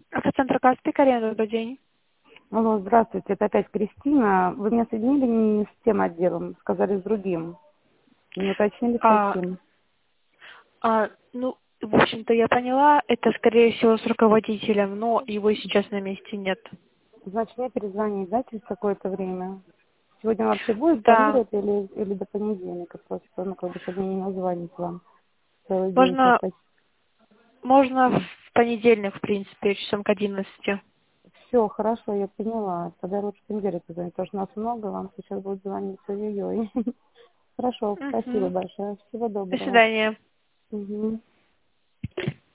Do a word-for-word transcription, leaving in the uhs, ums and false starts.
Автоцентр Каспий, Карина, добрый день. Алло, здравствуйте, это опять Кристина. Вы меня соединили не с тем отделом, сказали с другим. Не уточнили, с А, каким. а, ну, в общем-то, я поняла, это, скорее всего, с руководителем, но его сейчас на месте нет. Значит, мне перезвонить, да, через какое-то время? Сегодня он вообще будет, Да, планирует или, или до понедельника? Просто, ну, как бы, чтобы мне не названить вам целый день сейчас. можно, можно в понедельник, в принципе, часом к одиннадцати. Все, хорошо, я поняла. Тогда лучше в понедельник позвонить, потому что нас много, вам сейчас будут звонить, ой-ой-ой. Хорошо, спасибо Угу. большое, всего До доброго. свидания. Угу.